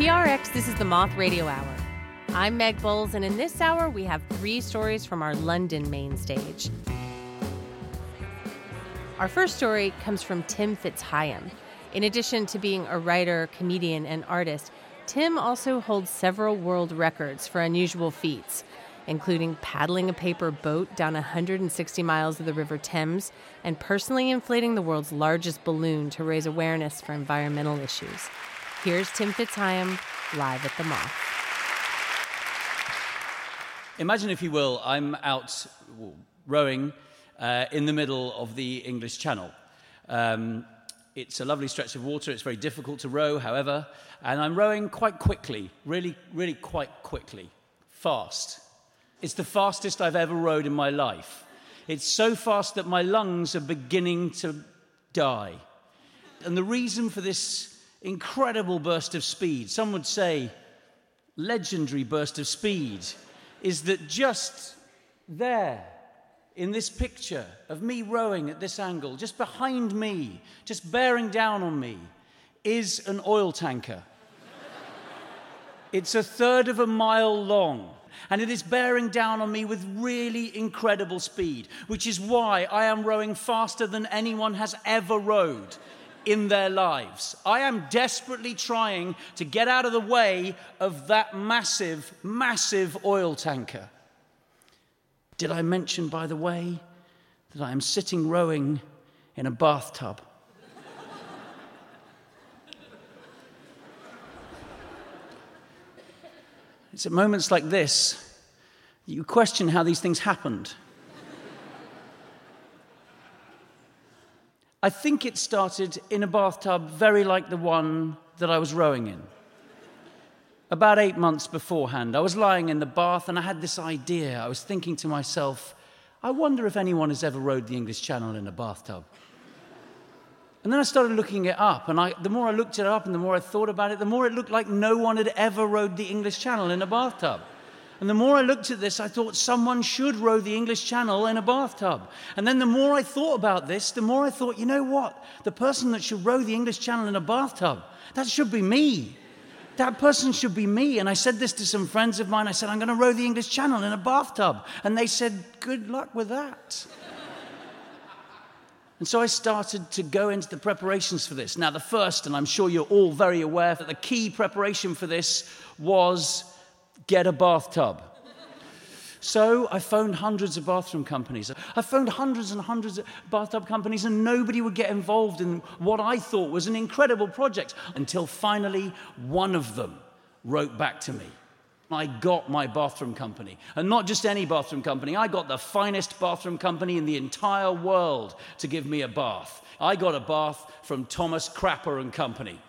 PRX, this is the Moth Radio Hour. I'm Meg Bowles, and in this hour, we have 3 stories from our London main stage. Our first story comes from Tim Fitzhyam. In addition to being a writer, comedian, and artist, Tim also holds several world records for unusual feats, including paddling a paper boat down 160 miles of the River Thames and personally inflating the world's largest balloon to raise awareness for environmental issues. Here's Tim Fitzhyam, live at the Moth. Imagine, if you will, I'm out rowing in the middle of the English Channel. It's a lovely stretch of water. It's very difficult to row, however, and I'm rowing quite quickly, really quite quickly, fast. It's the fastest I've ever rowed in my life. It's so fast that my lungs are beginning to die. And the reason for this incredible burst of speed, some would say legendary burst of speed, is that just there, in this picture of me rowing at this angle, just behind me, just bearing down on me, is an oil tanker. It's 1/3 of a mile long, and it is bearing down on me with really incredible speed, which is why I am rowing faster than anyone has ever rowed in their lives. I am desperately trying to get out of the way of that massive, massive oil tanker. Did I mention, by the way, that I am sitting rowing in a bathtub? It's at moments like this that you question how these things happened. I think it started in a bathtub very like the one that I was rowing in. About 8 months beforehand, I was lying in the bath and I had this idea. I was thinking to myself, I wonder if anyone has ever rowed the English Channel in a bathtub. And then I started looking it up, and the more I looked it up and the more I thought about it, the more it looked like no one had ever rowed the English Channel in a bathtub. And the more I looked at this, I thought someone should row the English Channel in a bathtub. And then the more I thought about this, the more I thought, you know what? The person that should row the English Channel in a bathtub, that should be me. That person should be me. And I said this to some friends of mine. I said, I'm going to row the English Channel in a bathtub. And they said, good luck with that. And so I started to go into the preparations for this. Now, the first, and I'm sure you're all very aware, that the key preparation for this was get a bathtub. So I phoned hundreds of bathroom companies. I phoned hundreds and hundreds of bathtub companies, and nobody would get involved in what I thought was an incredible project, until finally one of them wrote back to me. I got my bathroom company, and not just any bathroom company. I got the finest bathroom company in the entire world to give me a bath. I got a bath from Thomas Crapper and Company.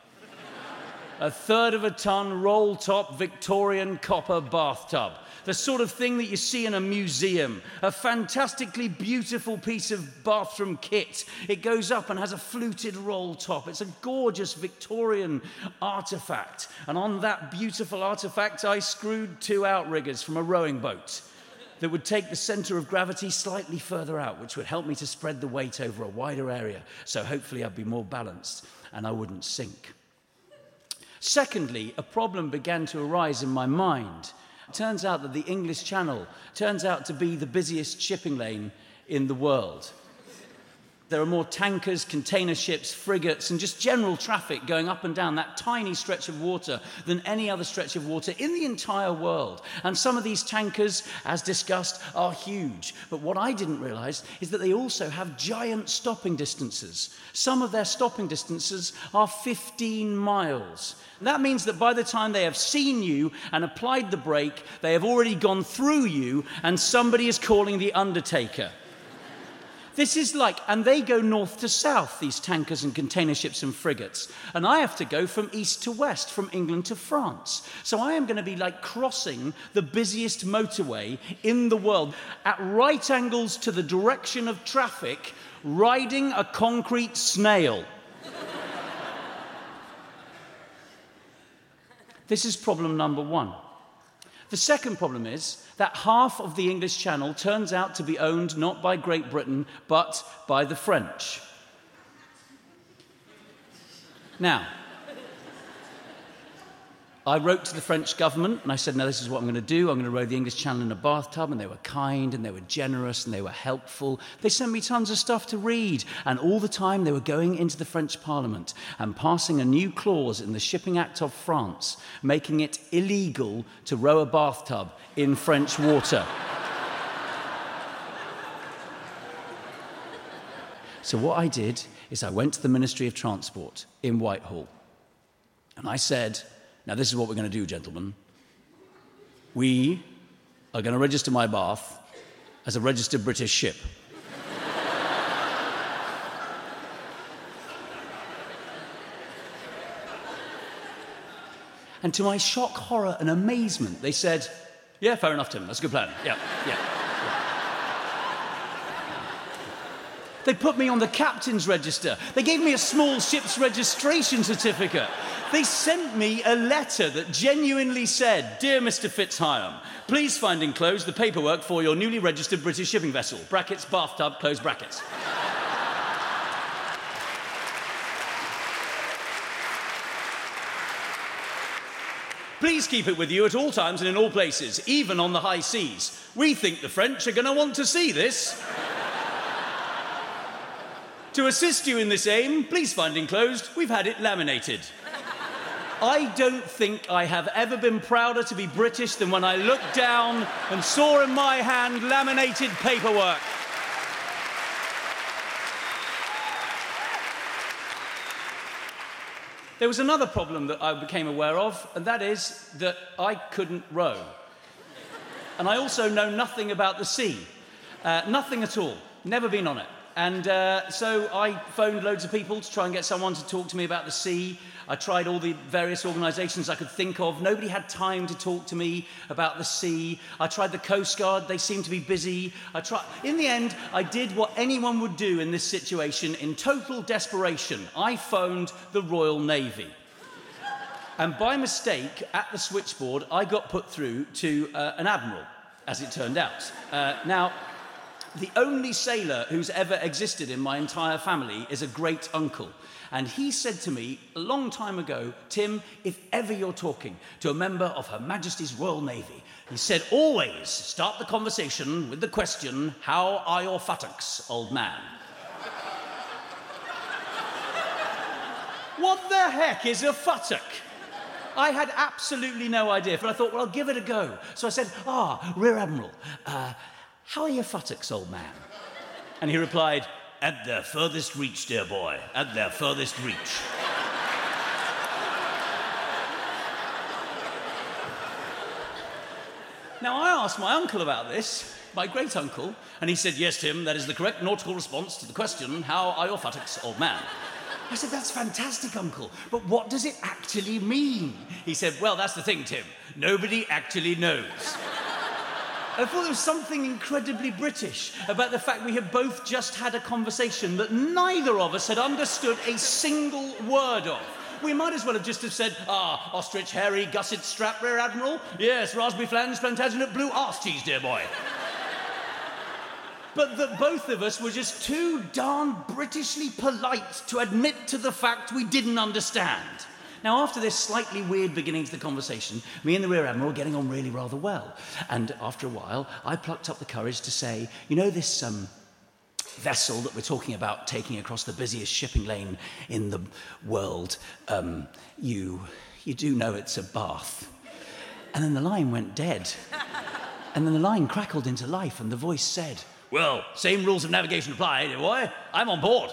1/3 of a ton roll-top Victorian copper bathtub. The sort of thing that you see in a museum. A fantastically beautiful piece of bathroom kit. It goes up and has a fluted roll top. It's a gorgeous Victorian artifact. And on that beautiful artifact, I screwed 2 outriggers from a rowing boat that would take the center of gravity slightly further out, which would help me to spread the weight over a wider area. So hopefully I'd be more balanced and I wouldn't sink. Secondly, a problem began to arise in my mind. It turns out that the English Channel turns out to be the busiest shipping lane in the world. There are more tankers, container ships, frigates, and just general traffic going up and down that tiny stretch of water than any other stretch of water in the entire world. And some of these tankers, as discussed, are huge. But what I didn't realize is that they also have giant stopping distances. Some of their stopping distances are 15 miles. That means that by the time they have seen you and applied the brake, they have already gone through you, and somebody is calling the undertaker. This is like, and they go north to south, these tankers and container ships and frigates. And I have to go from east to west, from England to France. So I am going to be like crossing the busiest motorway in the world at right angles to the direction of traffic, riding a concrete snail. This is problem number 1. The second problem is that half of the English Channel turns out to be owned not by Great Britain, but by the French. Now, I wrote to the French government and I said, no, this is what I'm going to do. I'm going to row the English Channel in a bathtub. And they were kind and they were generous and they were helpful. They sent me tons of stuff to read. And all the time they were going into the French Parliament and passing a new clause in the Shipping Act of France, making it illegal to row a bathtub in French water. So what I did is I went to the Ministry of Transport in Whitehall. And I said, now, this is what we're going to do, gentlemen. We are going to register my bath as a registered British ship. And to my shock, horror, and amazement, they said, yeah, fair enough, Tim. That's a good plan. Yeah. They put me on the captain's register. They gave me a small ship's registration certificate. They sent me a letter that genuinely said, Dear Mr. Fitzhyam, please find enclosed the paperwork for your newly registered British shipping vessel, brackets, bathtub, close brackets. Please keep it with you at all times and in all places, even on the high seas. We think the French are going to want to see this. To assist you in this aim, please find enclosed, we've had it laminated. I don't think I have ever been prouder to be British than when I looked down and saw in my hand laminated paperwork. There was another problem that I became aware of, and that is that I couldn't row. And I also know nothing about the sea. Nothing at all. Never been on it. And so I phoned loads of people to try and get someone to talk to me about the sea. I tried all the various organisations I could think of. Nobody had time to talk to me about the sea. I tried the Coast Guard. They seemed to be busy. In the end, I did what anyone would do in this situation in total desperation. I phoned the Royal Navy. And by mistake, at the switchboard, I got put through to an admiral, as it turned out. Now, the only sailor who's ever existed in my entire family is a great uncle. And he said to me a long time ago, Tim, if ever you're talking to a member of Her Majesty's Royal Navy, he said, always start the conversation with the question, how are your futtocks, old man? What the heck is a futtock? I had absolutely no idea, but I thought, well, I'll give it a go. So I said, Rear Admiral, how are your futtocks, old man? And he replied, at their furthest reach, dear boy, at their furthest reach. Now, I asked my uncle about this, my great uncle, and he said, yes, Tim, that is the correct nautical response to the question, how are your futtocks, old man? I said, that's fantastic, uncle, but what does it actually mean? He said, well, that's the thing, Tim. Nobody actually knows. I thought there was something incredibly British about the fact we had both just had a conversation that neither of us had understood a single word of. We might as well have just said, ostrich, hairy, gusset strap, Rear Admiral. Yes, raspberry flange, Plantagenet, blue arse cheese, dear boy. But that both of us were just too darn Britishly polite to admit to the fact we didn't understand. Now, after this slightly weird beginning to the conversation, me and the Rear Admiral were getting on really rather well. And after a while, I plucked up the courage to say, you know this vessel that we're talking about taking across the busiest shipping lane in the world, you do know it's a bath. And then the line went dead. And then the line crackled into life and the voice said, well, same rules of navigation apply, dear boy. I'm on board.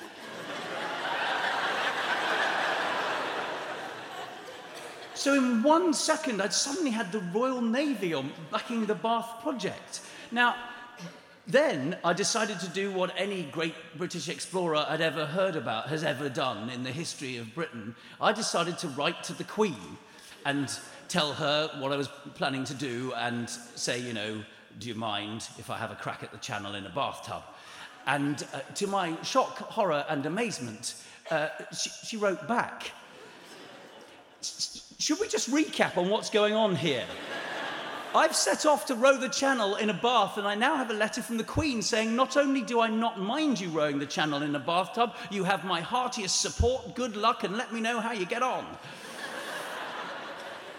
So in 1 second, I'd suddenly had the Royal Navy on backing the Bath project. Now, then I decided to do what any great British explorer I'd ever heard about has ever done in the history of Britain. I decided to write to the Queen and tell her what I was planning to do and say, you know, do you mind if I have a crack at the Channel in a bathtub? And to my shock, horror, and amazement, she wrote back. Should we just recap on what's going on here? I've set off to row the Channel in a bath, and I now have a letter from the Queen saying, not only do I not mind you rowing the Channel in a bathtub, you have my heartiest support, good luck, and let me know how you get on.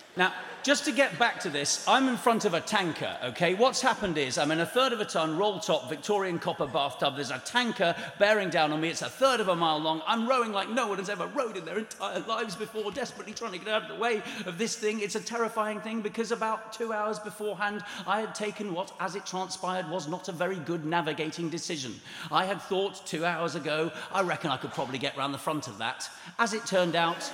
Now, just to get back to this, I'm in front of a tanker, okay? What's happened is I'm in a third of a ton, roll-top, Victorian copper bathtub. There's a tanker bearing down on me. It's a third of a mile long. I'm rowing like no one has ever rowed in their entire lives before, desperately trying to get out of the way of this thing. It's a terrifying thing because about 2 hours beforehand, I had taken what, as it transpired, was not a very good navigating decision. I had thought 2 hours ago, I reckon I could probably get round the front of that. As it turned out...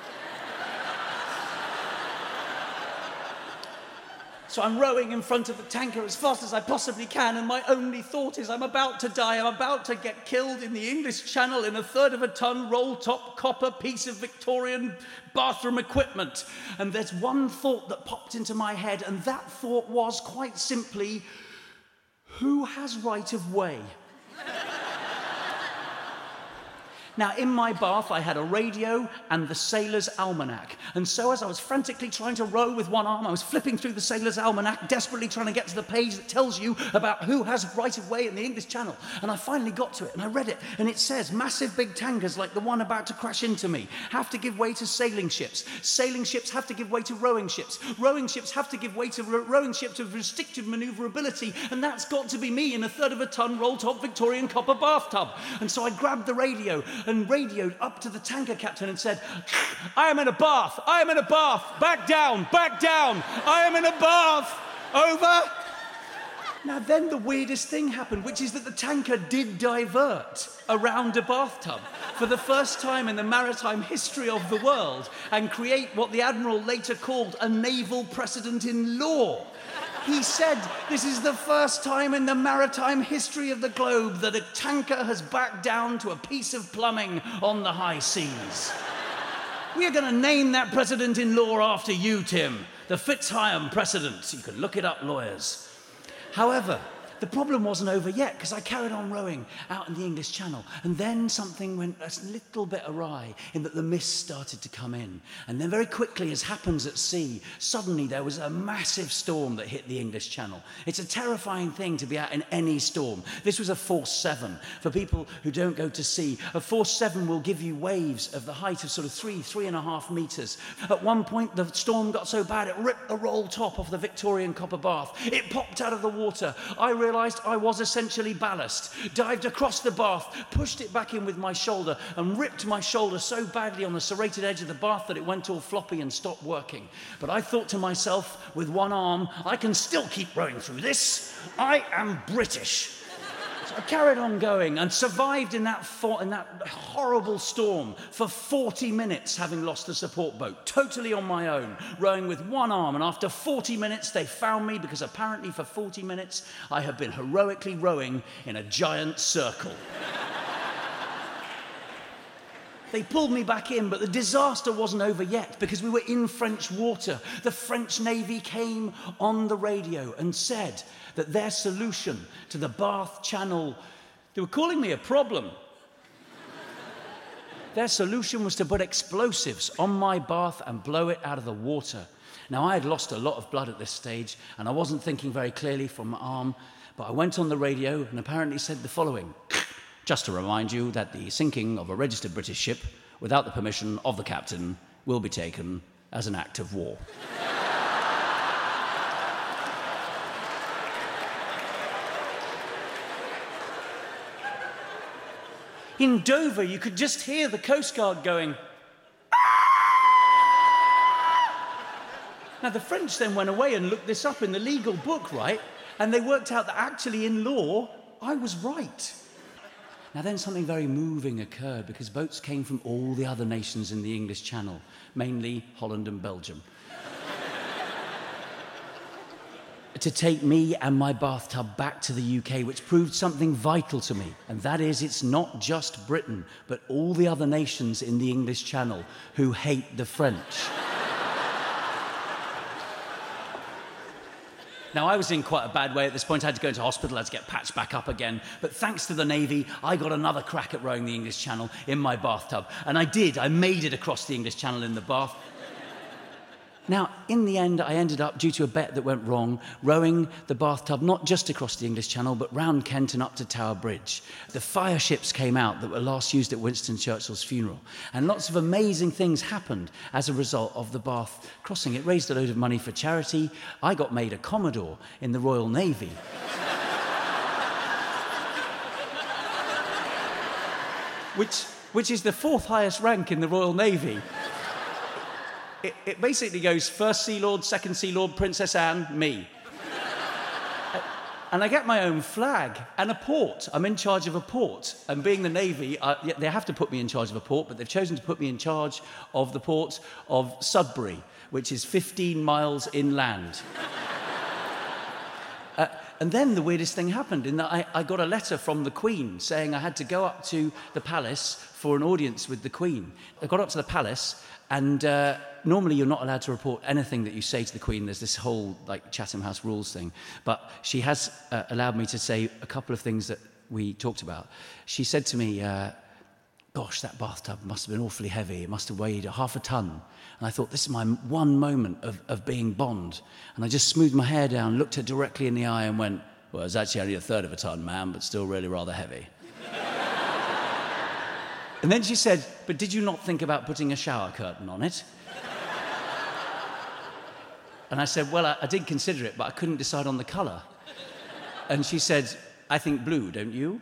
So I'm rowing in front of the tanker as fast as I possibly can, and my only thought is I'm about to die. I'm about to get killed in the English Channel in a third of a ton roll-top copper piece of Victorian bathroom equipment. And there's one thought that popped into my head, and that thought was quite simply, who has right of way? Now, in my bath, I had a radio and the Sailor's Almanac. And so as I was frantically trying to row with one arm, I was flipping through the Sailor's Almanac, desperately trying to get to the page that tells you about who has right of way in the English Channel. And I finally got to it, and I read it, and it says, massive big tankers like the one about to crash into me have to give way to sailing ships. Sailing ships have to give way to rowing ships. Rowing ships have to give way to rowing ships of restricted manoeuvrability, and that's got to be me in a third of a ton roll-top Victorian copper bathtub. And so I grabbed the radio and radioed up to the tanker captain and said, I am in a bath, I am in a bath, back down, I am in a bath, over. Now then the weirdest thing happened, which is that the tanker did divert around a bathtub for the first time in the maritime history of the world and create what the Admiral later called a naval precedent in law. He said this is the first time in the maritime history of the globe that a tanker has backed down to a piece of plumbing on the high seas. We are going to name that precedent in law after you, Tim. The Fitzhyam precedent. You can look it up, lawyers. However, the problem wasn't over yet because I carried on rowing out in the English Channel, and then something went a little bit awry in that the mist started to come in. And then very quickly, as happens at sea, suddenly there was a massive storm that hit the English Channel. It's a terrifying thing to be out in any storm. This was a force 7. For people who don't go to sea, a force 7 will give you waves of the height of sort of 3.5 meters. At one point, the storm got so bad it ripped the roll top off the Victorian copper bath. It popped out of the water. I realised I was essentially ballast, dived across the bath, pushed it back in with my shoulder, and ripped my shoulder so badly on the serrated edge of the bath that it went all floppy and stopped working. But I thought to myself, with one arm, I can still keep rowing through this. I am British. So I carried on going and survived in that horrible storm for 40 minutes, having lost the support boat, totally on my own, rowing with one arm. And after 40 minutes, they found me because apparently for 40 minutes, I had been heroically rowing in a giant circle. They pulled me back in, but the disaster wasn't over yet because we were in French water. The French Navy came on the radio and said that their solution to the Bath Channel, they were calling me a problem. Their solution was to put explosives on my bath and blow it out of the water. Now, I had lost a lot of blood at this stage, and I wasn't thinking very clearly from my arm, but I went on the radio and apparently said the following. Just to remind you that the sinking of a registered British ship without the permission of the captain will be taken as an act of war. In Dover, you could just hear the Coast Guard going, Now, the French then went away and looked this up in the legal book, right? And they worked out that actually in law, I was right. Now then something very moving occurred because boats came from all the other nations in the English Channel, mainly Holland and Belgium, to take me and my bathtub back to the UK, which proved something vital to me, and that is it's not just Britain, but all the other nations in the English Channel who hate the French. Now, I was in quite a bad way at this point. I had to go into hospital, I had to get patched back up again. But thanks to the Navy, I got another crack at rowing the English Channel in my bathtub. And I did. I made it across the English Channel in the bath. Now, in the end, I ended up, due to a bet that went wrong, rowing the bathtub not just across the English Channel, but round Kent and up to Tower Bridge. The fire ships came out that were last used at Winston Churchill's funeral. And lots of amazing things happened as a result of the Bath crossing. It raised a load of money for charity. I got made a Commodore in the Royal Navy. Which is the 4th highest rank in the Royal Navy. It basically goes First Sea Lord, Second Sea Lord, Princess Anne, me. And I get my own flag and a port. I'm in charge of a port. And being the Navy, they have to put me in charge of a port, but they've chosen to put me in charge of the port of Sudbury, which is 15 miles inland. And then the weirdest thing happened in that I got a letter from the Queen saying I had to go up to the palace for an audience with the Queen. I got up to the palace, and normally you're not allowed to report anything that you say to the Queen. There's this whole Chatham House rules thing. But she has allowed me to say a couple of things that we talked about. She said to me, gosh, that bathtub must have been awfully heavy. It must have weighed half a ton. And I thought, this is my one moment of being Bond. And I just smoothed my hair down, looked her directly in the eye and went, well, it's actually only a third of a ton, ma'am, but still really rather heavy. And then she said, but did you not think about putting a shower curtain on it? And I said, well, I did consider it, but I couldn't decide on the colour. And she said, I think blue, don't you?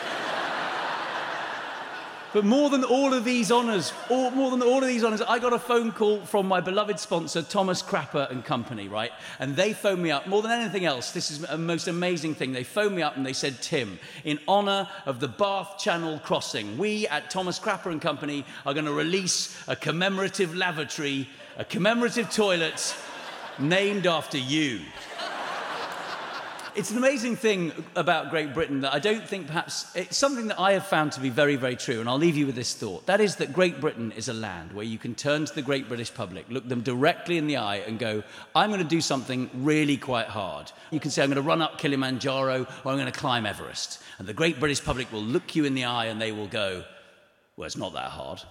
But more than all of these honours, I got a phone call from my beloved sponsor, Thomas Crapper and Company, right? And they phoned me up, more than anything else, this is a most amazing thing. They phoned me up and they said, Tim, in honour of the Bath Channel crossing, we at Thomas Crapper and Company are going to release a commemorative lavatory, a commemorative toilet named after you. It's an amazing thing about Great Britain that I don't think perhaps... It's something that I have found to be very, very true, and I'll leave you with this thought. That is that Great Britain is a land where you can turn to the great British public, look them directly in the eye and go, I'm going to do something really quite hard. You can say, I'm going to run up Kilimanjaro or I'm going to climb Everest. And the great British public will look you in the eye and they will go, well, it's not that hard.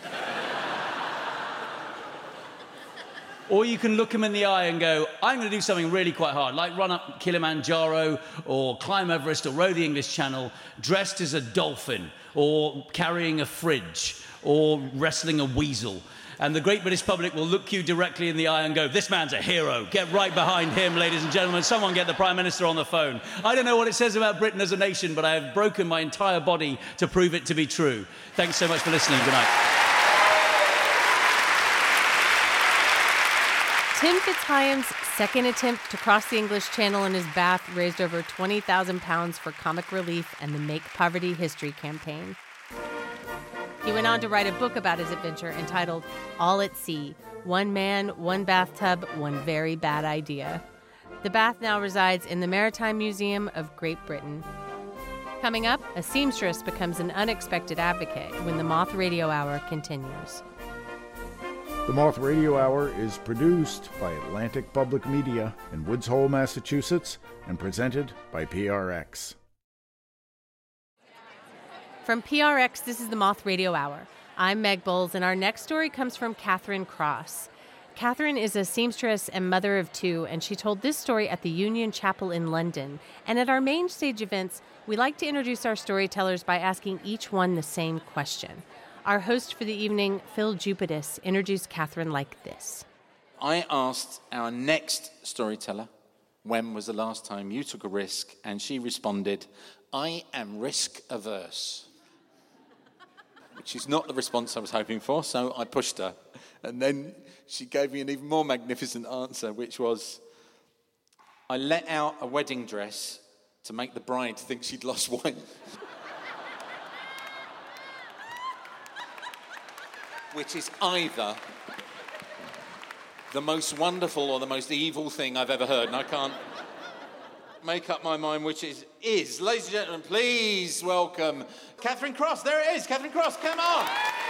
Or you can look them in the eye and go, I'm going to do something really quite hard, like run up Kilimanjaro or climb Everest or row the English Channel dressed as a dolphin or carrying a fridge or wrestling a weasel. And the great British public will look you directly in the eye and go, this man's a hero. Get right behind him, ladies and gentlemen. Someone get the Prime Minister on the phone. I don't know what it says about Britain as a nation, but I have broken my entire body to prove it to be true. Thanks so much for listening. Good night. Tim Fitzhigham second attempt to cross the English Channel in his bath raised over £20,000 for Comic Relief and the Make Poverty History campaign. He went on to write a book about his adventure entitled All at Sea, One Man, One Bathtub, One Very Bad Idea. The bath now resides in the Maritime Museum of Great Britain. Coming up, a seamstress becomes an unexpected advocate when the Moth Radio Hour continues. The Moth Radio Hour is produced by Atlantic Public Media in Woods Hole, Massachusetts, and presented by PRX. From PRX, this is the Moth Radio Hour. I'm Meg Bowles, and our next story comes from Catherine Cross. Catherine is a seamstress and mother of two, and she told this story at the Union Chapel in London. And at our main stage events, we like to introduce our storytellers by asking each one the same question. Our host for the evening, Phil Jupitus, introduced Catherine like this. I asked our next storyteller, when was the last time you took a risk? And she responded, I am risk averse. Which is not the response I was hoping for, so I pushed her. And then she gave me an even more magnificent answer, which was, I let out a wedding dress to make the bride think she'd lost weight. Which is either the most wonderful or the most evil thing I've ever heard. And I can't make up my mind which is. Ladies and gentlemen, please welcome Catherine Cross. There it is, Catherine Cross, come on.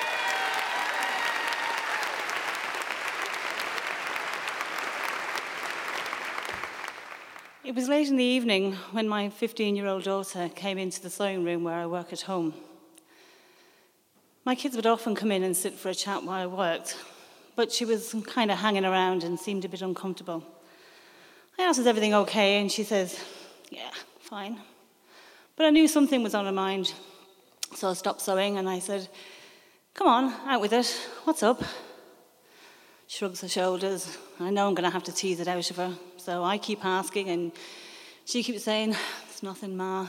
It was late in the evening when my 15-year-old daughter came into the sewing room where I work at home. My kids would often come in and sit for a chat while I worked, but she was kind of hanging around and seemed a bit uncomfortable. I asked, is everything okay? And she says, yeah, fine. But I knew something was on her mind, so I stopped sewing and I said, come on, out with it. What's up? Shrugs her shoulders. I know I'm going to have to tease it out of her, so I keep asking and she keeps saying, it's nothing, Ma.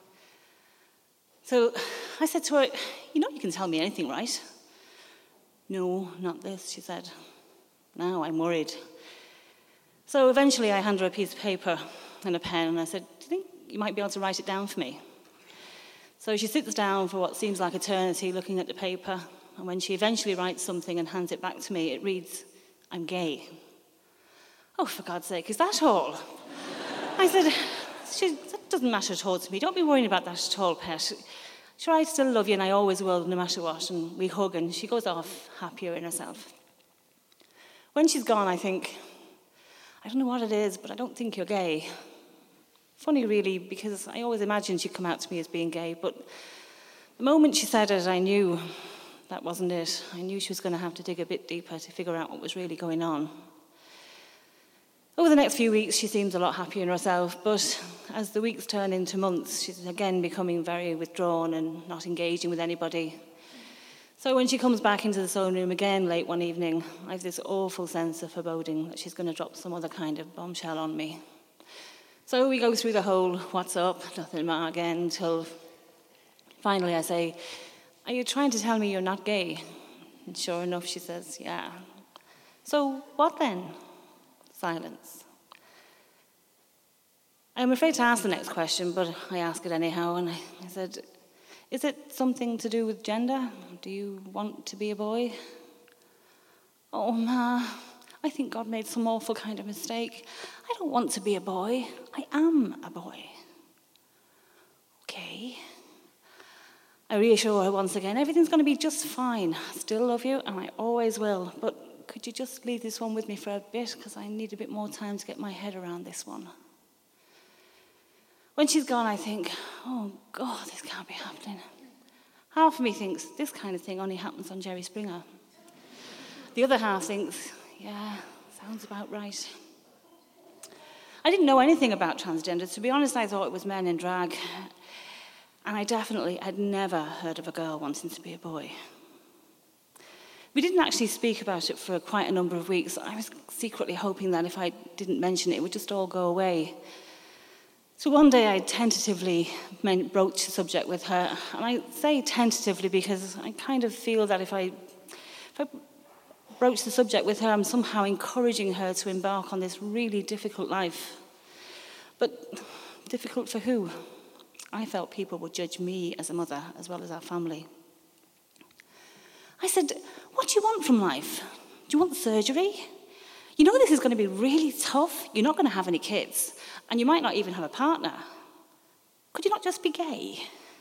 So I said to her, you know you can tell me anything, right? No, not this, she said. Now I'm worried. So eventually I handed her a piece of paper and a pen and I said, do you think you might be able to write it down for me? So she sits down for what seems like eternity looking at the paper, and when she eventually writes something and hands it back to me, it reads, I'm gay. Oh, for God's sake, is that all? I said, that doesn't matter at all to me. Don't be worrying about that at all, pet. Sure, I still love you and I always will, no matter what. And we hug and she goes off happier in herself. When she's gone, I think, I don't know what it is, but I don't think you're gay. Funny, really, because I always imagined she'd come out to me as being gay, but the moment she said it, I knew that wasn't it. I knew she was going to have to dig a bit deeper to figure out what was really going on. Over the next few weeks, she seems a lot happier in herself, but as the weeks turn into months, she's again becoming very withdrawn and not engaging with anybody. So when she comes back into the sewing room again late one evening, I have this awful sense of foreboding that she's going to drop some other kind of bombshell on me. So we go through the whole what's up, nothing, Ma, again, until finally I say, are you trying to tell me you're not gay? And sure enough, she says, yeah. So what then? Silence. I'm afraid to ask the next question, but I ask it anyhow, and I said, is it something to do with gender? Do you want to be a boy? Oh, Ma, I think God made some awful kind of mistake. I don't want to be a boy. I am a boy. Okay. I reassure her once again, everything's going to be just fine. I still love you, and I always will, but could you just leave this one with me for a bit, because I need a bit more time to get my head around this one. When she's gone, I think, oh, God, this can't be happening. Half of me thinks this kind of thing only happens on Jerry Springer. The other half thinks, yeah, sounds about right. I didn't know anything about transgender. To be honest, I thought it was men in drag. And I definitely had never heard of a girl wanting to be a boy. We didn't actually speak about it for quite a number of weeks. I was secretly hoping that if I didn't mention it, it would just all go away. So one day I tentatively broached the subject with her. And I say tentatively because I kind of feel that if I broach the subject with her, I'm somehow encouraging her to embark on this really difficult life. But difficult for who? I felt people would judge me as a mother as well as our family. I said, what do you want from life? Do you want surgery? You know this is going to be really tough. You're not going to have any kids. And you might not even have a partner. Could you not just be gay?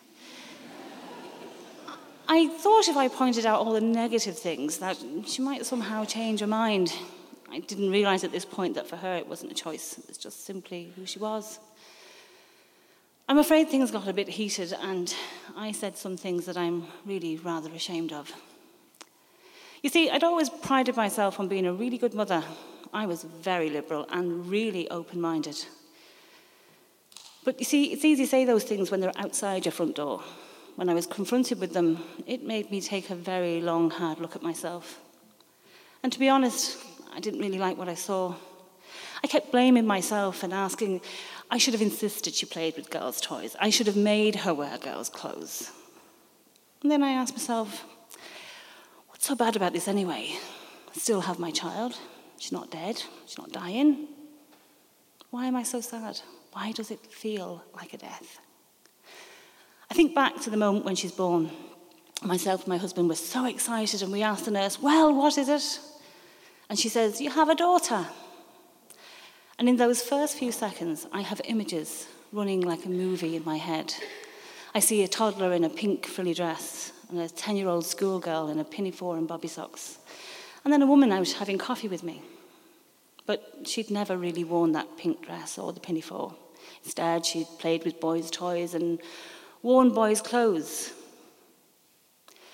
I thought if I pointed out all the negative things that she might somehow change her mind. I didn't realise at this point that for her it wasn't a choice. It was just simply who she was. I'm afraid things got a bit heated and I said some things that I'm really rather ashamed of. You see, I'd always prided myself on being a really good mother. I was very liberal and really open-minded. But you see, it's easy to say those things when they're outside your front door. When I was confronted with them, it made me take a very long, hard look at myself. And to be honest, I didn't really like what I saw. I kept blaming myself and asking, I should have insisted she played with girls' toys. I should have made her wear girls' clothes. And then I asked myself, what's so bad about this anyway? I still have my child. She's not dead. She's not dying. Why am I so sad? Why does it feel like a death? I think back to the moment when she's born. Myself and my husband were so excited and we asked the nurse, well, what is it? And she says, you have a daughter. And in those first few seconds, I have images running like a movie in my head. I see a toddler in a pink frilly dress and a 10-year-old schoolgirl in a pinafore and bobby socks. And then a woman out having coffee with me. But she'd never really worn that pink dress or the pinafore. Instead, she'd played with boys' toys and worn boys' clothes.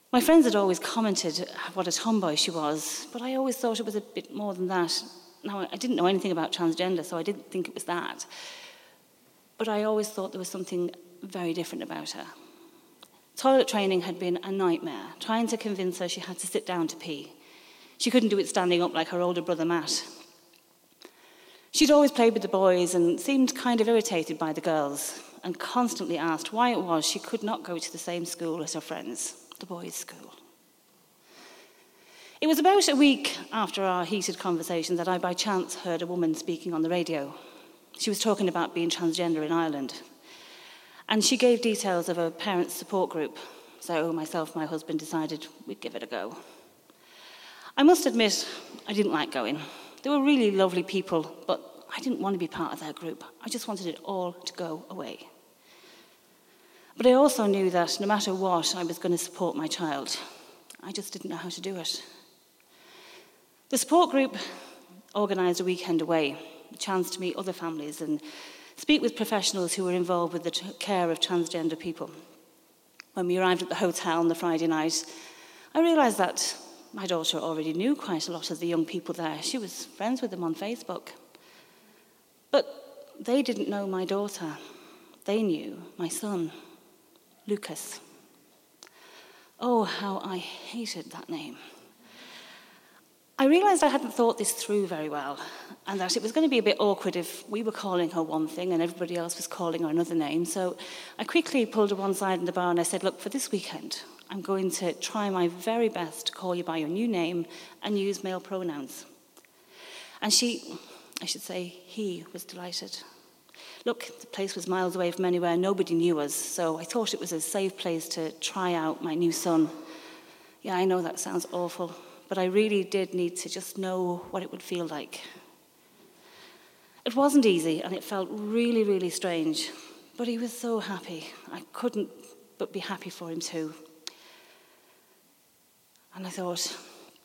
My friends had always commented what a tomboy she was, but I always thought it was a bit more than that. Now, I didn't know anything about transgender, so I didn't think it was that. But I always thought there was something very different about her. Toilet training had been a nightmare, trying to convince her she had to sit down to pee. She couldn't do it standing up like her older brother, Matt. She'd always played with the boys and seemed kind of irritated by the girls, and constantly asked why it was she could not go to the same school as her friends, the boys' school. It was about a week after our heated conversation that I by chance heard a woman speaking on the radio. She was talking about being transgender in Ireland. And she gave details of a parents' support group. So myself and my husband decided we'd give it a go. I must admit, I didn't like going. They were really lovely people, but I didn't want to be part of their group. I just wanted it all to go away. But I also knew that no matter what, I was going to support my child. I just didn't know how to do it. The support group organised a weekend away, a chance to meet other families and speak with professionals who were involved with the care of transgender people. When we arrived at the hotel on the Friday night, I realised that my daughter already knew quite a lot of the young people there. She was friends with them on Facebook. But they didn't know my daughter. They knew my son, Lucas. Oh, how I hated that name. I realised I hadn't thought this through very well, and that it was going to be a bit awkward if we were calling her one thing and everybody else was calling her another name. So I quickly pulled her one side in the bar and I said, look, for this weekend, I'm going to try my very best to call you by your new name and use male pronouns. And he was delighted. Look, the place was miles away from anywhere, nobody knew us, so I thought it was a safe place to try out my new son. Yeah, I know that sounds awful, but I really did need to just know what it would feel like. It wasn't easy, and it felt really, really strange, but he was so happy. I couldn't but be happy for him too. And I thought,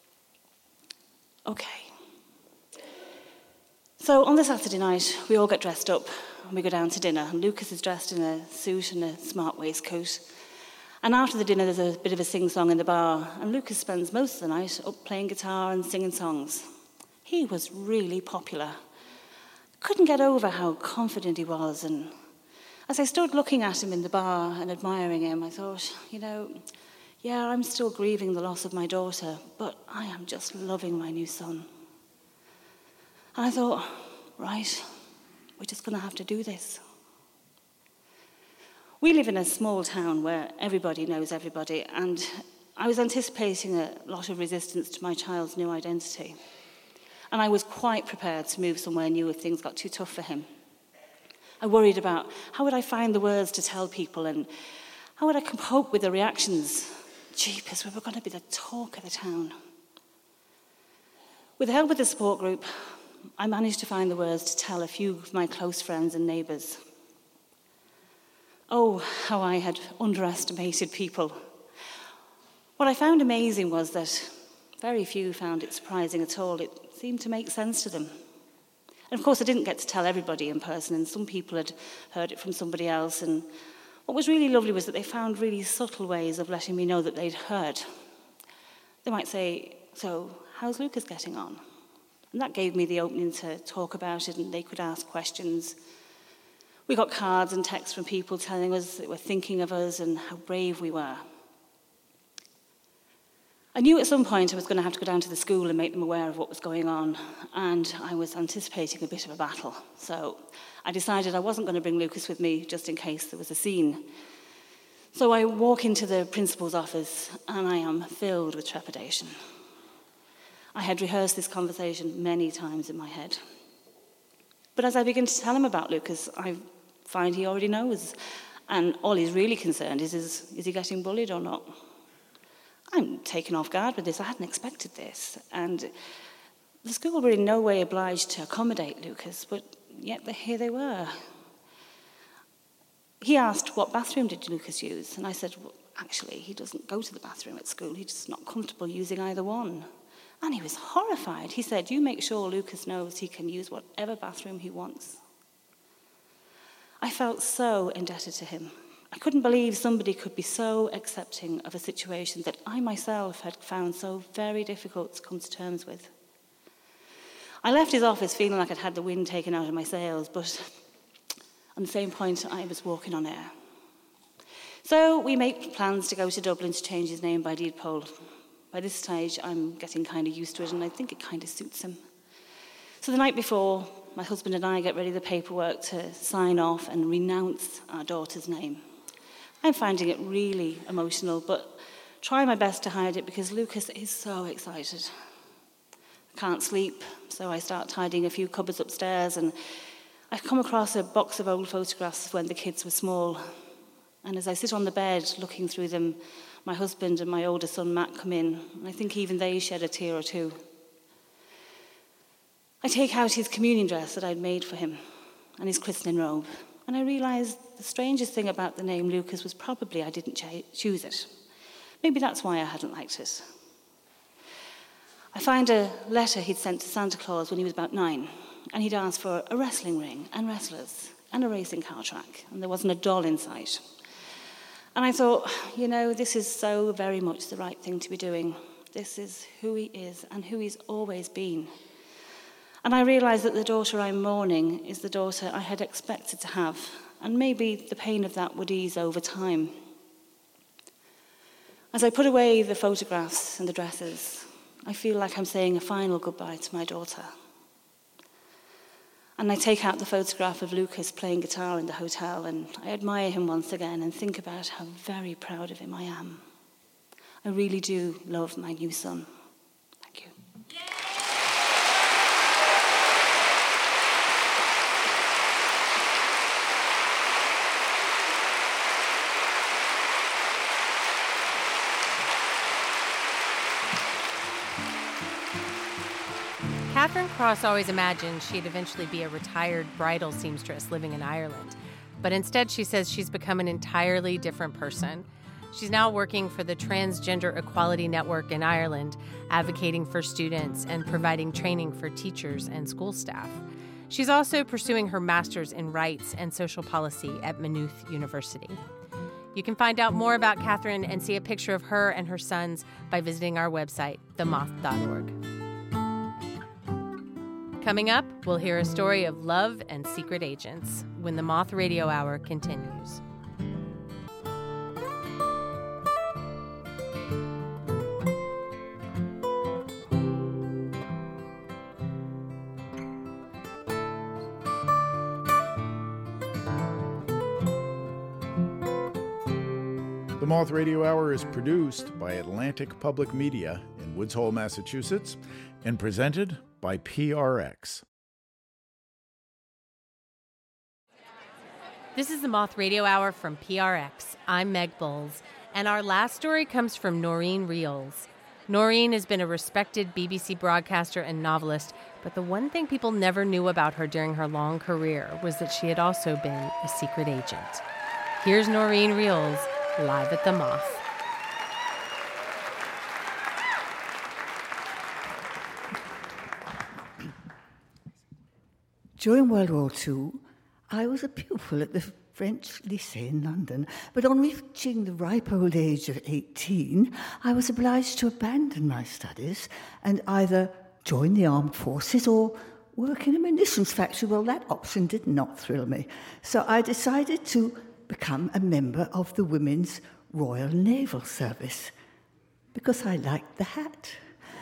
okay. So on the Saturday night, we all get dressed up, and we go down to dinner, and Lucas is dressed in a suit and a smart waistcoat. And after the dinner, there's a bit of a sing-song in the bar, and Lucas spends most of the night up playing guitar and singing songs. He was really popular. Couldn't get over how confident he was, and as I stood looking at him in the bar and admiring him, I thought, yeah, I'm still grieving the loss of my daughter, but I am just loving my new son. And I thought, right, we're just going to have to do this. We live in a small town where everybody knows everybody, and I was anticipating a lot of resistance to my child's new identity. And I was quite prepared to move somewhere new if things got too tough for him. I worried about how would I find the words to tell people, and how would I cope with the reactions. Jeepers, we were going to be the talk of the town. With the help of the support group, I managed to find the words to tell a few of my close friends and neighbours. Oh, how I had underestimated people. What I found amazing was that very few found it surprising at all. It seemed to make sense to them. And of course, I didn't get to tell everybody in person, and some people had heard it from somebody else. And what was really lovely was that they found really subtle ways of letting me know that they'd heard. They might say, so how's Lucas getting on? And that gave me the opening to talk about it, and they could ask questions. We got cards and texts from people telling us that they were thinking of us and how brave we were. I knew at some point I was going to have to go down to the school and make them aware of what was going on, and I was anticipating a bit of a battle. So I decided I wasn't going to bring Lucas with me just in case there was a scene. So I walk into the principal's office, and I am filled with trepidation. I had rehearsed this conversation many times in my head. But as I begin to tell him about Lucas, I find he already knows. And all he's really concerned is he getting bullied or not? I'm taken off guard with this. I hadn't expected this. And the school were in no way obliged to accommodate Lucas, but yet here they were. He asked, what bathroom did Lucas use? And I said, well, actually, he doesn't go to the bathroom at school. He's just not comfortable using either one. And he was horrified. He said, you make sure Lucas knows he can use whatever bathroom he wants. I felt so indebted to him. I couldn't believe somebody could be so accepting of a situation that I myself had found so very difficult to come to terms with. I left his office feeling like I'd had the wind taken out of my sails, but on the same point, I was walking on air. So we make plans to go to Dublin to change his name by deed poll. By this stage, I'm getting kind of used to it, and I think it kind of suits him. So the night before, my husband and I get ready the paperwork to sign off and renounce our daughter's name. I'm finding it really emotional, but try my best to hide it because Lucas is so excited. I can't sleep, so I start tidying a few cupboards upstairs, and I've come across a box of old photographs when the kids were small. And as I sit on the bed looking through them, my husband and my older son Matt come in, and I think even they shed a tear or two. I take out his communion dress that I'd made for him and his christening robe, and I realise the strangest thing about the name Lucas was probably I didn't choose it. Maybe that's why I hadn't liked it. I find a letter he'd sent to Santa Claus when he was about 9, and he'd asked for a wrestling ring and wrestlers and a racing car track, and there wasn't a doll in sight. And I thought, this is so very much the right thing to be doing. This is who he is and who he's always been. And I realised that the daughter I'm mourning is the daughter I had expected to have, and maybe the pain of that would ease over time. As I put away the photographs and the dresses, I feel like I'm saying a final goodbye to my daughter. And I take out the photograph of Lucas playing guitar in the hotel, and I admire him once again and think about how very proud of him I am. I really do love my new son. Thank you. Catherine Cross always imagined she'd eventually be a retired bridal seamstress living in Ireland. But instead, she says she's become an entirely different person. She's now working for the Transgender Equality Network in Ireland, advocating for students and providing training for teachers and school staff. She's also pursuing her master's in rights and social policy at Maynooth University. You can find out more about Catherine and see a picture of her and her sons by visiting our website, themoth.org. Coming up, we'll hear a story of love and secret agents when the Moth Radio Hour continues. The Moth Radio Hour is produced by Atlantic Public Media in Woods Hole, Massachusetts, and presented by PRX. This is the Moth Radio Hour from PRX. I'm Meg Bowles, and our last story comes from Noreen Reels. Noreen has been a respected BBC broadcaster and novelist, but the one thing people never knew about her during her long career was that she had also been a secret agent. Here's Noreen Reels, live at the Moth. During World War II, I was a pupil at the French Lycée in London, but on reaching the ripe old age of 18, I was obliged to abandon my studies and either join the armed forces or work in a munitions factory. Well, that option did not thrill me. So I decided to become a member of the Women's Royal Naval Service because I liked the hat.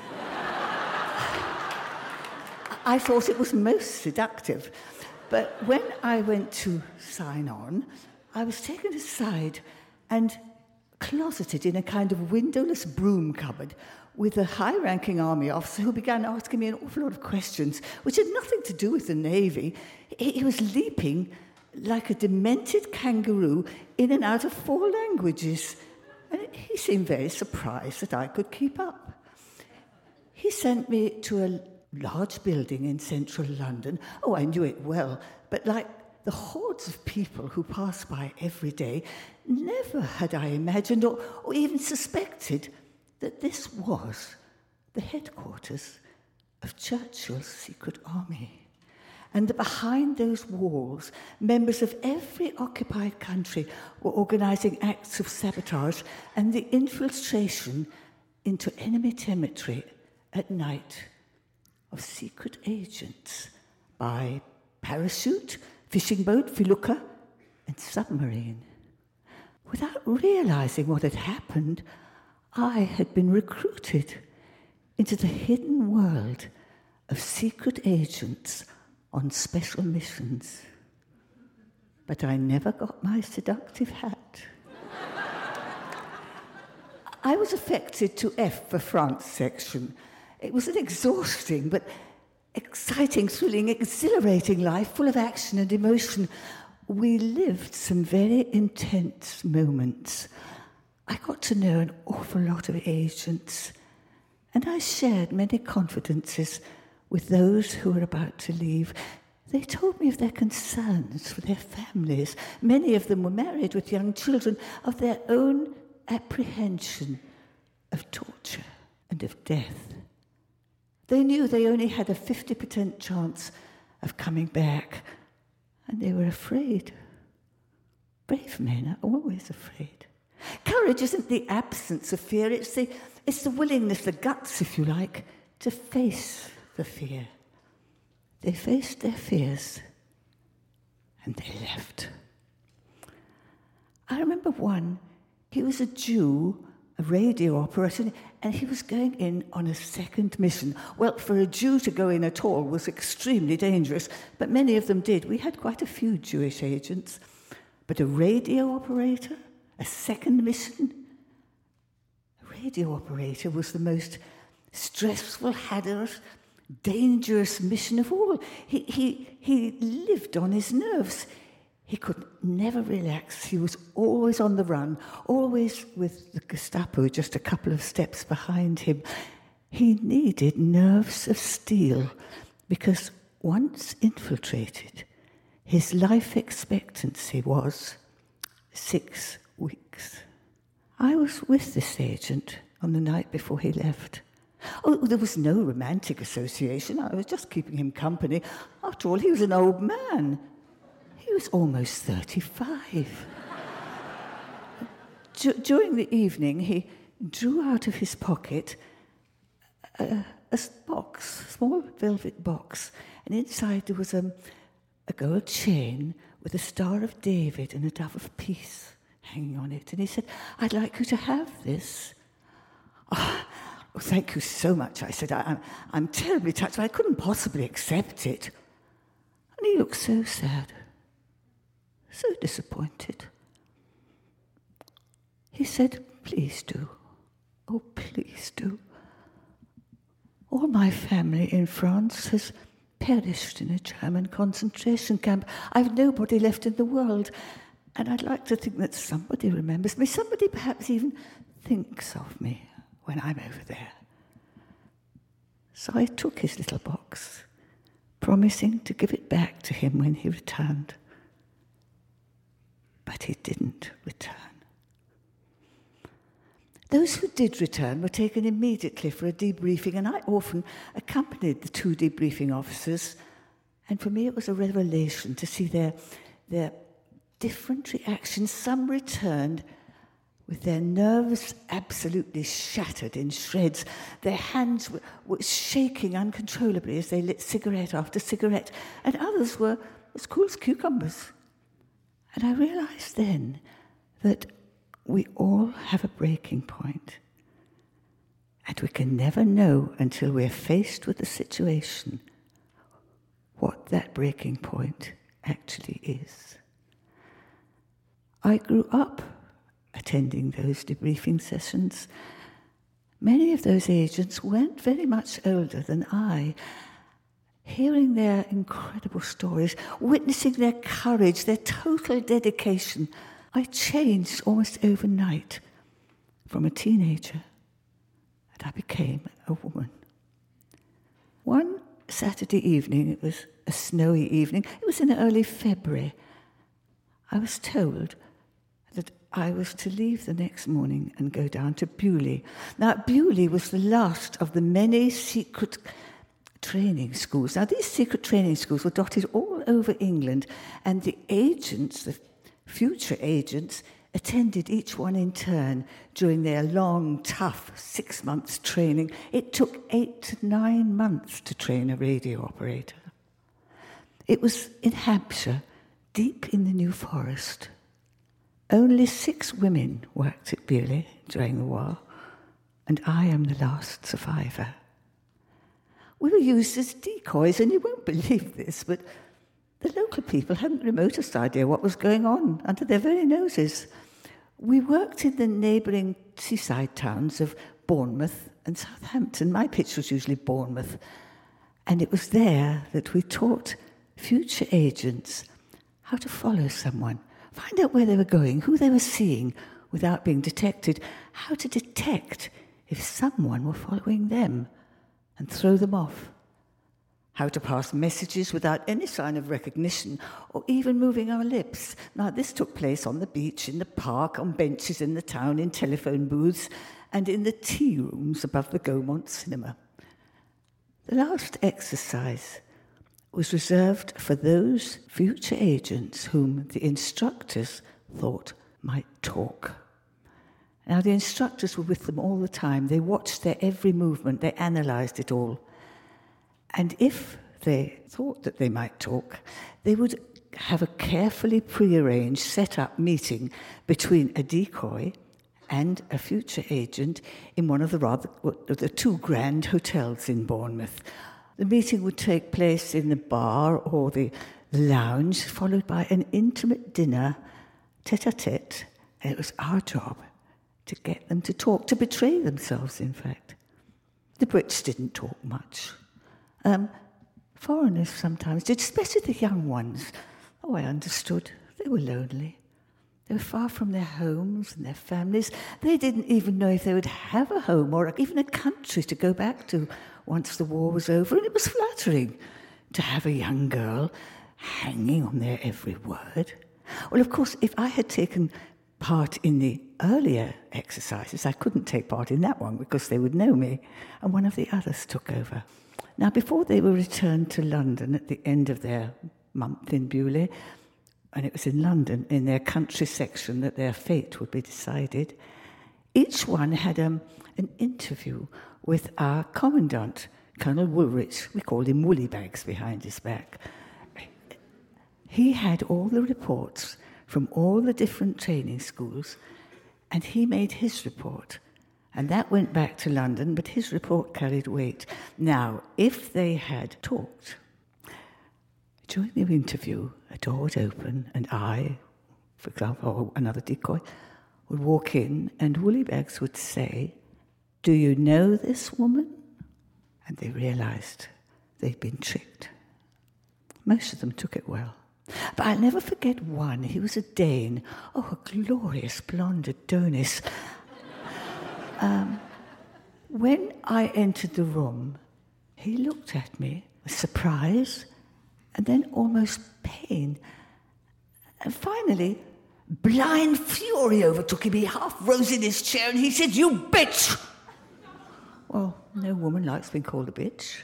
I thought it was most seductive. But when I went to sign on, I was taken aside and closeted in a kind of windowless broom cupboard with a high-ranking army officer who began asking me an awful lot of questions, which had nothing to do with the Navy. He was leaping like a demented kangaroo in and out of 4 languages. And he seemed very surprised that I could keep up. He sent me to a large building in central London. Oh, I knew it well, but like the hordes of people who pass by every day, never had I imagined or even suspected that this was the headquarters of Churchill's secret army. and that behind those walls, members of every occupied country were organising acts of sabotage and the infiltration into enemy territory at night of secret agents by parachute, fishing boat, felucca, and submarine. Without realising what had happened, I had been recruited into the hidden world of secret agents on special missions. But I never got my seductive hat. I was affected to F for France section. It was an exhausting but exciting, thrilling, exhilarating life, full of action and emotion. We lived some very intense moments. I got to know an awful lot of agents, and I shared many confidences with those who were about to leave. They told me of their concerns for their families. Many of them were married with young children, of their own apprehension of torture and of death. They knew they only had a 50% chance of coming back, and they were afraid. Brave men are always afraid. Courage isn't the absence of fear, it's the willingness, the guts, if you like, to face the fear. They faced their fears, and they left. I remember one, he was a Jew, a radio operator, and he was going in on a second mission. Well, for a Jew to go in at all was extremely dangerous, but many of them did. We had quite a few Jewish agents. But a radio operator, a second mission? A radio operator was the most stressful, hazardous, dangerous mission of all. He lived on his nerves. He could never relax. He was always on the run, always with the Gestapo just a couple of steps behind him. He needed nerves of steel because once infiltrated, his life expectancy was 6 weeks. I was with this agent on the night before he left. Oh, there was no romantic association. I was just keeping him company. After all, he was an old man. He was almost 35. During the evening, he drew out of his pocket a box, a small velvet box, and inside there was a gold chain with a Star of David and a Dove of Peace hanging on it. And he said, "I'd like you to have this." Oh, thank you so much, I said. I'm terribly touched, but I couldn't possibly accept it. And he looked so sad, so disappointed. He said, "Please do. Oh, please do. All my family in France has perished in a German concentration camp. I've nobody left in the world, and I'd like to think that somebody remembers me, somebody perhaps even thinks of me when I'm over there." So I took his little box, promising to give it back to him when he returned. But he didn't return. Those who did return were taken immediately for a debriefing, and I often accompanied the 2 debriefing officers, and for me it was a revelation to see their different reactions. Some returned with their nerves absolutely shattered in shreds. Their hands were shaking uncontrollably as they lit cigarette after cigarette, and others were as cool as cucumbers. And I realized then that we all have a breaking point, and we can never know until we're faced with a situation what that breaking point actually is. I grew up attending those debriefing sessions. Many of those agents weren't very much older than I. Hearing their incredible stories, witnessing their courage, their total dedication, I changed almost overnight from a teenager, and I became a woman. One Saturday evening, it was a snowy evening, it was in early February, I was told that I was to leave the next morning and go down to Beaulieu. Now, Beaulieu was the last of the many secret training schools. Now, these secret training schools were dotted all over England, and the agents, the future agents, attended each one in turn during their long, tough 6 months training. It took 8 to 9 months to train a radio operator. It was in Hampshire, deep in the New Forest. Only 6 women worked at Beaulieu during the war, and I am the last survivor. We were used as decoys, and you won't believe this, but the local people hadn't the remotest idea what was going on under their very noses. We worked in the neighbouring seaside towns of Bournemouth and Southampton. My pitch was usually Bournemouth, and it was there that we taught future agents how to follow someone, find out where they were going, who they were seeing without being detected, how to detect if someone were following them and throw them off, how to pass messages without any sign of recognition or even moving our lips. Now, this took place on the beach, in the park, on benches in the town, in telephone booths, and in the tea rooms above the Gaumont Cinema. The last exercise was reserved for those future agents whom the instructors thought might talk. Now, the instructors were with them all the time. They watched their every movement. They analysed it all. And if they thought that they might talk, they would have a carefully prearranged, set-up meeting between a decoy and a future agent in one of the 2 grand hotels in Bournemouth. The meeting would take place in the bar or the lounge, followed by an intimate dinner, tête-à-tête, and it was our job to get them to talk, to betray themselves, in fact. The Brits didn't talk much. Foreigners sometimes did, especially the young ones. Oh, I understood. They were lonely. They were far from their homes and their families. They didn't even know if they would have a home or even a country to go back to once the war was over. And it was flattering to have a young girl hanging on their every word. Well, of course, if I had taken part in the earlier exercises, I couldn't take part in that one because they would know me, and one of the others took over. Now, before they were returned to London at the end of their month in Beaulieu, and it was in London, in their country section, that their fate would be decided, each one had an interview with our commandant, Colonel Woolrich. We called him Woollybags behind his back. He had all the reports from all the different training schools, and he made his report. And that went back to London, but his report carried weight. Now, if they had talked, during the interview, a door would open, and I, for example, or another decoy, would walk in, and Woollybags would say, "Do you know this woman?" And they realised they'd been tricked. Most of them took it well. But I'll never forget one. He was a Dane. Oh, a glorious blonde Adonis. When I entered the room, he looked at me with surprise and then almost pain. And finally, blind fury overtook him. He half rose in his chair and he said, "You bitch!" Well, no woman likes being called a bitch.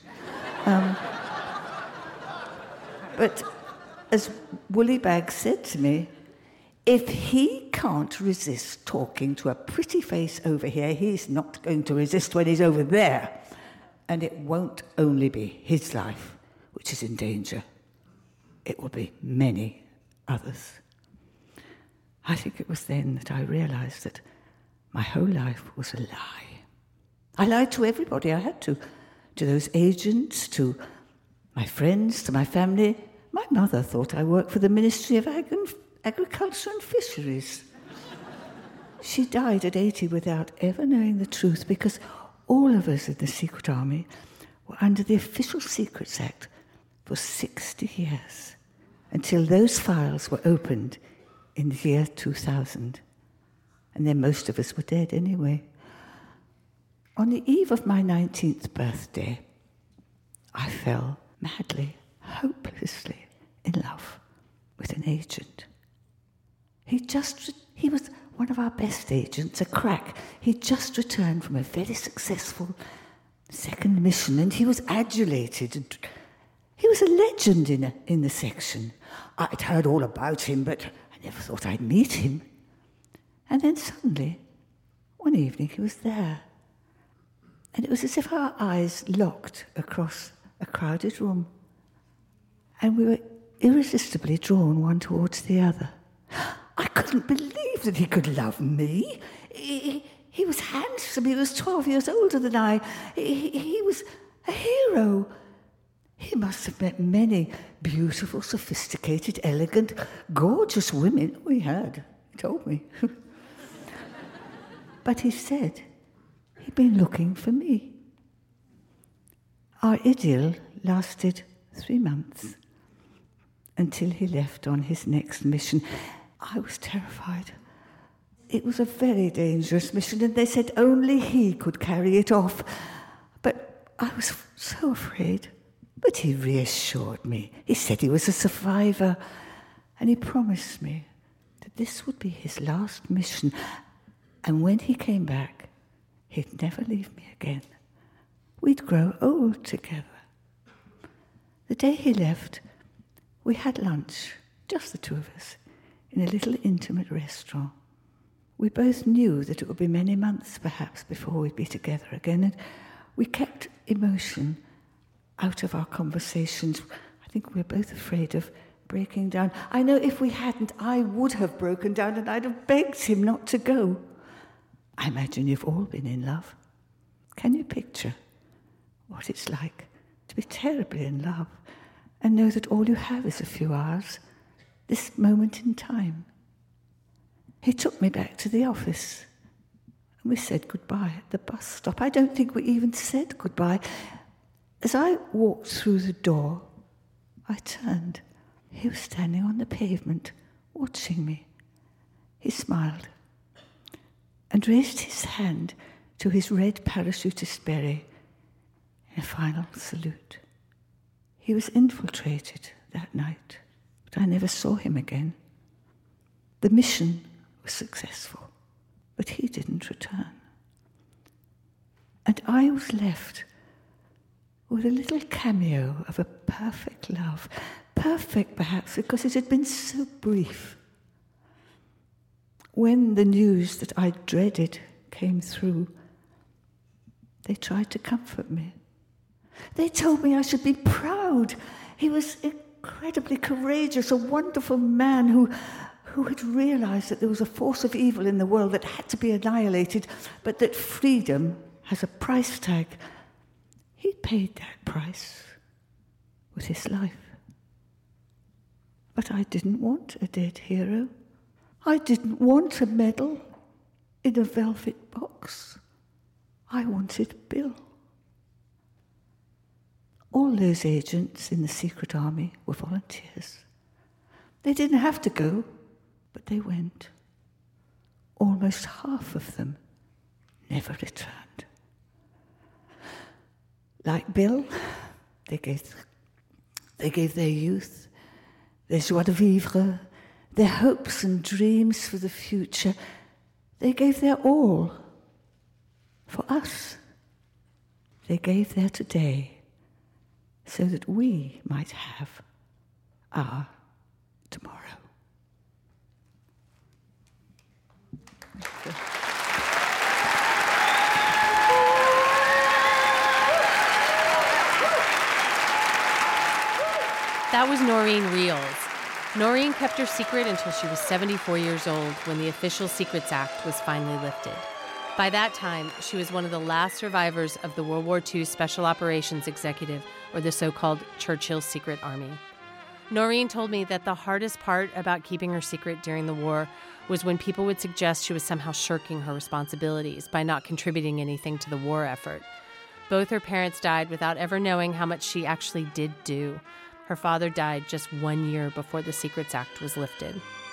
But as Woollybags said to me, if he can't resist talking to a pretty face over here, he's not going to resist when he's over there. And it won't only be his life which is in danger. It will be many others. I think it was then that I realised that my whole life was a lie. I lied to everybody I had to those agents, to my friends, to my family. My mother thought I worked for the Ministry of Agriculture and Fisheries. She died at 80 without ever knowing the truth, because all of us in the Secret Army were under the Official Secrets Act for 60 years, until those files were opened in the year 2000. And then most of us were dead anyway. On the eve of my 19th birthday, I fell madly, hopelessly in love with an agent. He was one of our best agents, a crack. He'd just returned from a very successful second mission, and he was adulated. And he was a legend in the section. I'd heard all about him, but I never thought I'd meet him. And then suddenly, one evening, he was there. And it was as if our eyes locked across a crowded room. And we were irresistibly drawn one towards the other. I couldn't believe that he could love me. He was handsome. He was 12 years older than I. He was a hero. He must have met many beautiful, sophisticated, elegant, gorgeous women. Oh, he had. He told me. But he said he'd been looking for me. Our idyll lasted 3 months until he left on his next mission. I was terrified. It was a very dangerous mission, and they said only he could carry it off. But I was so afraid. But he reassured me. He said he was a survivor, and he promised me that this would be his last mission. And when he came back, he'd never leave me again. We'd grow old together. The day he left, we had lunch, just the two of us, in a little intimate restaurant. We both knew that it would be many months, perhaps, before we'd be together again, and we kept emotion out of our conversations. I think we were both afraid of breaking down. I know if we hadn't, I would have broken down and I'd have begged him not to go. I imagine you've all been in love. Can you picture what it's like to be terribly in love and know that all you have is a few hours, this moment in time? He took me back to the office and we said goodbye at the bus stop. I don't think we even said goodbye. As I walked through the door, I turned. He was standing on the pavement, watching me. He smiled and raised his hand to his red parachutist beret in a final salute. He was infiltrated that night, but I never saw him again. The mission was successful, but he didn't return. And I was left with a little cameo of a perfect love. Perfect, perhaps, because it had been so brief. When the news that I dreaded came through, they tried to comfort me. They told me I should be proud. He was incredibly courageous, a wonderful man who had realized that there was a force of evil in the world that had to be annihilated, but that freedom has a price tag. He paid that price with his life. But I didn't want a dead hero. I didn't want a medal in a velvet box. I wanted Bill. All those agents in the secret army were volunteers. They didn't have to go, but they went. Almost half of them never returned. Like Bill, they gave their youth, their joie de vivre, their hopes and dreams for the future. They gave their all for us. They gave their today so that we might have our tomorrow. That was Noreen Reels. Noreen kept her secret until she was 74 years old when the Official Secrets Act was finally lifted. By that time, she was one of the last survivors of the World War II Special Operations Executive, or the so-called Churchill Secret Army. Noreen told me that the hardest part about keeping her secret during the war was when people would suggest she was somehow shirking her responsibilities by not contributing anything to the war effort. Both her parents died without ever knowing how much she actually did do. Her father died just 1 year before the Secrets Act was lifted.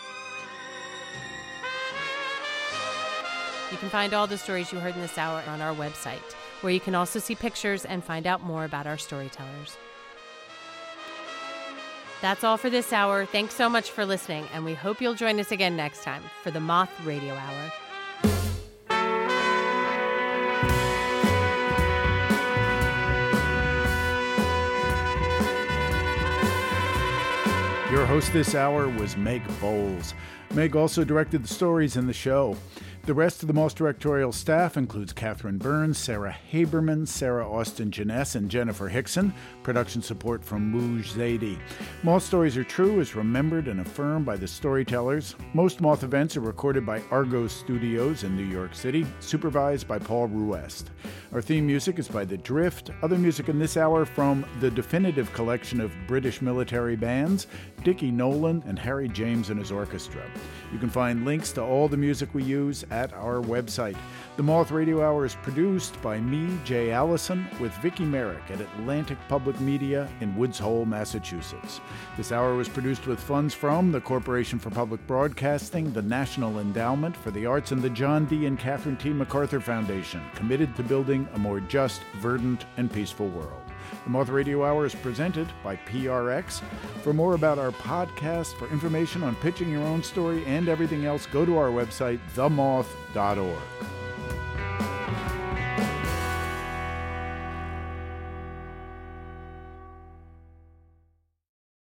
You can find all the stories you heard in this hour on our website, where you can also see pictures and find out more about our storytellers. That's all for this hour. Thanks so much for listening, and we hope you'll join us again next time for the Moth Radio Hour. Your host this hour was Meg Bowles. Meg also directed the stories in the show. The rest of the Moss directorial staff includes Catherine Burns, Sarah Haberman, Sarah Austin Janess, and Jennifer Hickson. Production support from Mouj Zaidi. Moth Stories Are True is remembered and affirmed by the storytellers. Most Moth events are recorded by Argos Studios in New York City, supervised by Paul Ruest. Our theme music is by The Drift. Other music in this hour from the definitive collection of British military bands, Dickie Nolan and Harry James and his orchestra. You can find links to all the music we use at our website. The Moth Radio Hour is produced by me, Jay Allison, with Vicki Merrick at Atlantic Public Media in Woods Hole, Massachusetts. This hour was produced with funds from the Corporation for Public Broadcasting, the National Endowment for the Arts, and the John D. and Catherine T. MacArthur Foundation, committed to building a more just, verdant, and peaceful world. The Moth Radio Hour is presented by PRX. For more about our podcast, for information on pitching your own story and everything else, go to our website, themoth.org.